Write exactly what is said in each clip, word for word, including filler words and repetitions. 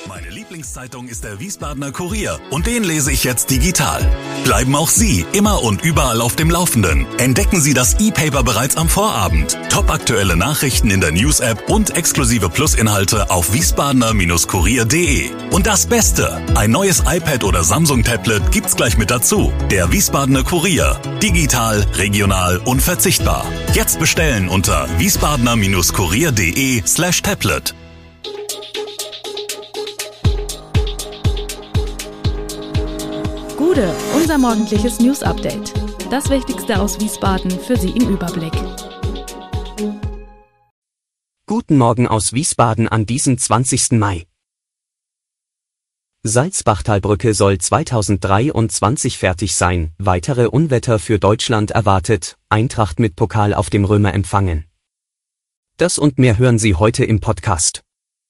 Meine Lieblingszeitung ist der Wiesbadener Kurier und den lese ich jetzt digital. Bleiben auch Sie immer und überall auf dem Laufenden. Entdecken Sie das E-Paper bereits am Vorabend. Topaktuelle Nachrichten in der News-App und exklusive Plus-Inhalte auf wiesbadener Kurier punkt de. Und das Beste, ein neues iPad oder Samsung-Tablet gibt's gleich mit dazu. Der Wiesbadener Kurier. Digital, regional, unverzichtbar. Jetzt bestellen unter wiesbadener Kurier punkt de slash tablet. Gude, unser morgendliches News-Update. Das Wichtigste aus Wiesbaden für Sie im Überblick. Guten Morgen aus Wiesbaden an diesem zwanzigsten Mai. Salzbachtalbrücke soll zweitausenddreiundzwanzig fertig sein, weitere Unwetter für Deutschland erwartet, Eintracht mit Pokal auf dem Römer empfangen. Das und mehr hören Sie heute im Podcast.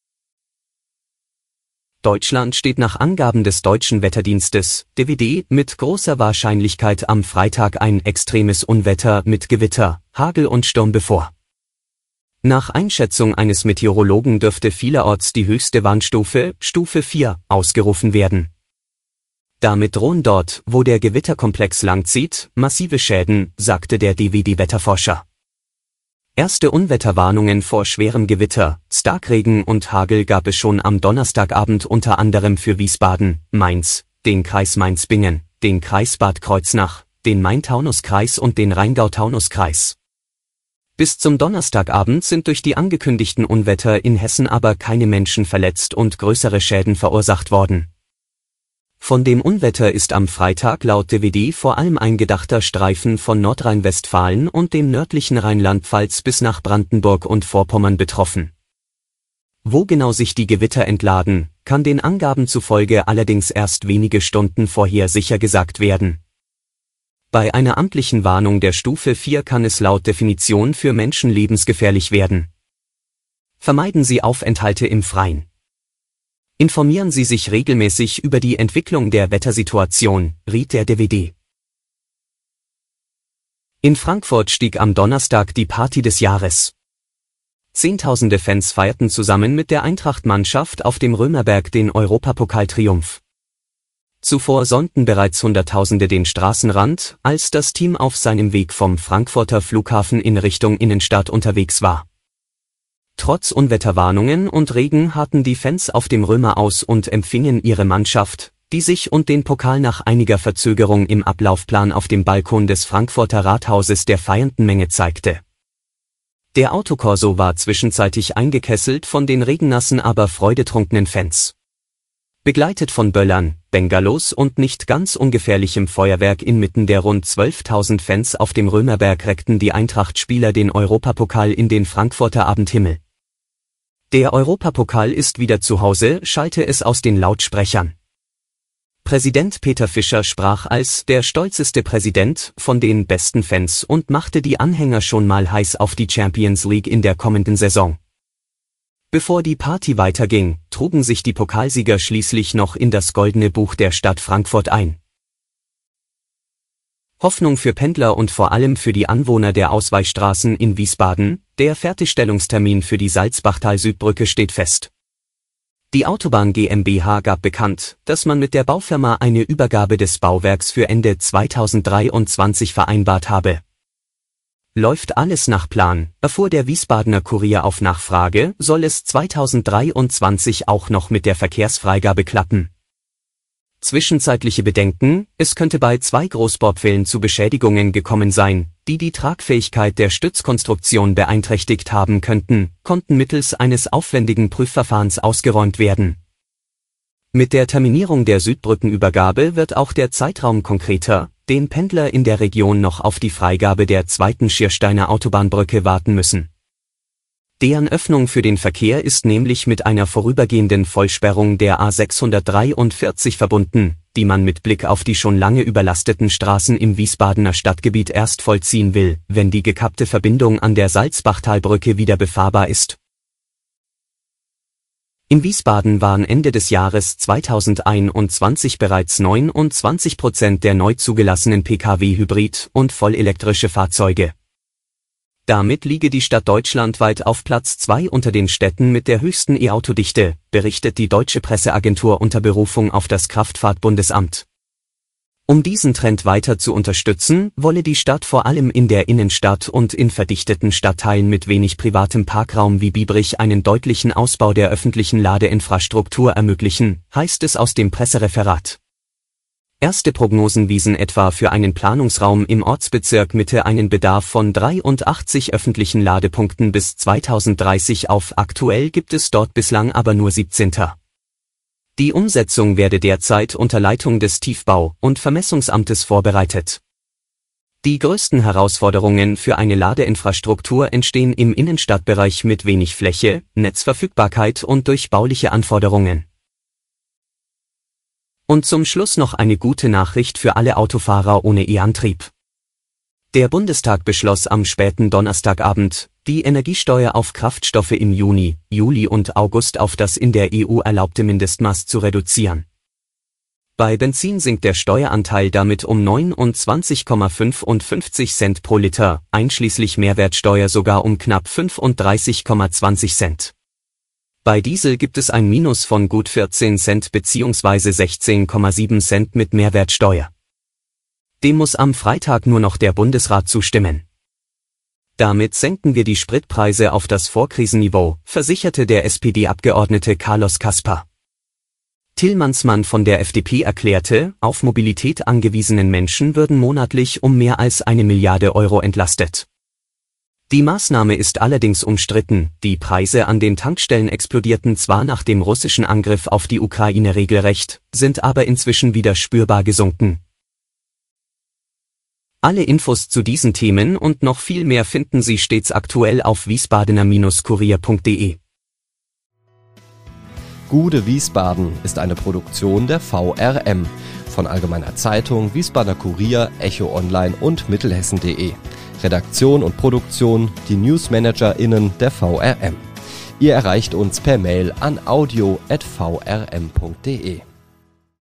Deutschland steht nach Angaben des Deutschen Wetterdienstes, D W D, mit großer Wahrscheinlichkeit am Freitag ein extremes Unwetter mit Gewitter, Hagel und Sturm bevor. Nach Einschätzung eines Meteorologen dürfte vielerorts die höchste Warnstufe, Stufe vier, ausgerufen werden. Damit drohen dort, wo der Gewitterkomplex langzieht, massive Schäden, sagte der D W D-Wetterforscher. Erste Unwetterwarnungen vor schwerem Gewitter, Starkregen und Hagel gab es schon am Donnerstagabend unter anderem für Wiesbaden, Mainz, den Kreis Mainz-Bingen, den Kreis Bad Kreuznach, den Main-Taunus-Kreis und den Rheingau-Taunus-Kreis. Bis zum Donnerstagabend sind durch die angekündigten Unwetter in Hessen aber keine Menschen verletzt und größere Schäden verursacht worden. Von dem Unwetter ist am Freitag laut D W D vor allem ein gedachter Streifen von Nordrhein-Westfalen und dem nördlichen Rheinland-Pfalz bis nach Brandenburg und Vorpommern betroffen. Wo genau sich die Gewitter entladen, kann den Angaben zufolge allerdings erst wenige Stunden vorher sicher gesagt werden. Bei einer amtlichen Warnung der Stufe vier kann es laut Definition für Menschen lebensgefährlich werden. Vermeiden Sie Aufenthalte im Freien. Informieren Sie sich regelmäßig über die Entwicklung der Wettersituation, riet der D W D. In Frankfurt stieg am Donnerstag die Party des Jahres. Zehntausende Fans feierten zusammen mit der Eintracht-Mannschaft auf dem Römerberg den Europapokaltriumph. Zuvor sonnten bereits Hunderttausende den Straßenrand, als das Team auf seinem Weg vom Frankfurter Flughafen in Richtung Innenstadt unterwegs war. Trotz Unwetterwarnungen und Regen harrten die Fans auf dem Römer aus und empfingen ihre Mannschaft, die sich und den Pokal nach einiger Verzögerung im Ablaufplan auf dem Balkon des Frankfurter Rathauses der feiernden Menge zeigte. Der Autokorso war zwischenzeitlich eingekesselt von den regennassen, aber freudetrunkenen Fans. Begleitet von Böllern, Bengalos und nicht ganz ungefährlichem Feuerwerk inmitten der rund zwölftausend Fans auf dem Römerberg reckten die Eintracht-Spieler den Europapokal in den Frankfurter Abendhimmel. Der Europapokal ist wieder zu Hause, schallte es aus den Lautsprechern. Präsident Peter Fischer sprach als der stolzeste Präsident von den besten Fans und machte die Anhänger schon mal heiß auf die Champions League in der kommenden Saison. Bevor die Party weiterging, trugen sich die Pokalsieger schließlich noch in das Goldene Buch der Stadt Frankfurt ein. Hoffnung für Pendler und vor allem für die Anwohner der Ausweichstraßen in Wiesbaden, der Fertigstellungstermin für die Salzbachtal-Südbrücke steht fest. Die Autobahn GmbH gab bekannt, dass man mit der Baufirma eine Übergabe des Bauwerks für Ende zweitausenddreiundzwanzig vereinbart habe. Läuft alles nach Plan, erfuhr der Wiesbadener Kurier auf Nachfrage, soll es zweitausenddreiundzwanzig auch noch mit der Verkehrsfreigabe klappen. Zwischenzeitliche Bedenken: Es könnte bei zwei Großbohrpfählen zu Beschädigungen gekommen sein, die die Tragfähigkeit der Stützkonstruktion beeinträchtigt haben könnten, konnten mittels eines aufwendigen Prüfverfahrens ausgeräumt werden. Mit der Terminierung der Südbrückenübergabe wird auch der Zeitraum konkreter, den Pendler in der Region noch auf die Freigabe der zweiten Schiersteiner Autobahnbrücke warten müssen. Deren Öffnung für den Verkehr ist nämlich mit einer vorübergehenden Vollsperrung der A sechshundertdreiundvierzig verbunden, die man mit Blick auf die schon lange überlasteten Straßen im Wiesbadener Stadtgebiet erst vollziehen will, wenn die gekappte Verbindung an der Salzbachtalbrücke wieder befahrbar ist. In Wiesbaden waren Ende des Jahres zweitausendeinundzwanzig bereits neunundzwanzig Prozent der neu zugelassenen Pkw Hybrid- und vollelektrische Fahrzeuge. Damit liege die Stadt deutschlandweit auf Platz zwei unter den Städten mit der höchsten E-Auto-Dichte, berichtet die deutsche Presseagentur unter Berufung auf das Kraftfahrtbundesamt. Um diesen Trend weiter zu unterstützen, wolle die Stadt vor allem in der Innenstadt und in verdichteten Stadtteilen mit wenig privatem Parkraum wie Biebrich einen deutlichen Ausbau der öffentlichen Ladeinfrastruktur ermöglichen, heißt es aus dem Pressereferat. Erste Prognosen wiesen etwa für einen Planungsraum im Ortsbezirk Mitte einen Bedarf von dreiundachtzig öffentlichen Ladepunkten bis zweitausenddreißig auf, aktuell gibt es dort bislang aber nur siebzehn. Die Umsetzung werde derzeit unter Leitung des Tiefbau- und Vermessungsamtes vorbereitet. Die größten Herausforderungen für eine Ladeinfrastruktur entstehen im Innenstadtbereich mit wenig Fläche, Netzverfügbarkeit und durch bauliche Anforderungen. Und zum Schluss noch eine gute Nachricht für alle Autofahrer ohne E-Antrieb. Der Bundestag beschloss am späten Donnerstagabend, die Energiesteuer auf Kraftstoffe im Juni, Juli und August auf das in der E U erlaubte Mindestmaß zu reduzieren. Bei Benzin sinkt der Steueranteil damit um neunundzwanzig Komma fünfundfünfzig Cent pro Liter, einschließlich Mehrwertsteuer sogar um knapp fünfunddreißig Komma zwanzig Cent. Bei Diesel gibt es ein Minus von gut vierzehn Cent bzw. sechzehn Komma sieben Cent mit Mehrwertsteuer. Dem muss am Freitag nur noch der Bundesrat zustimmen. Damit senken wir die Spritpreise auf das Vorkrisenniveau, versicherte der S P D-Abgeordnete Carlos Caspar. Tillmannsmann von der F D P erklärte, auf Mobilität angewiesenen Menschen würden monatlich um mehr als eine Milliarde Euro entlastet. Die Maßnahme ist allerdings umstritten, die Preise an den Tankstellen explodierten zwar nach dem russischen Angriff auf die Ukraine regelrecht, sind aber inzwischen wieder spürbar gesunken. Alle Infos zu diesen Themen und noch viel mehr finden Sie stets aktuell auf wiesbadener Kurier punkt de. Gude Wiesbaden ist eine Produktion der V R M von Allgemeiner Zeitung, Wiesbadener Kurier, Echo Online und Mittelhessen punkt de. Redaktion und Produktion, die NewsmanagerInnen der V R M. Ihr erreicht uns per Mail an audio at v r m punkt de.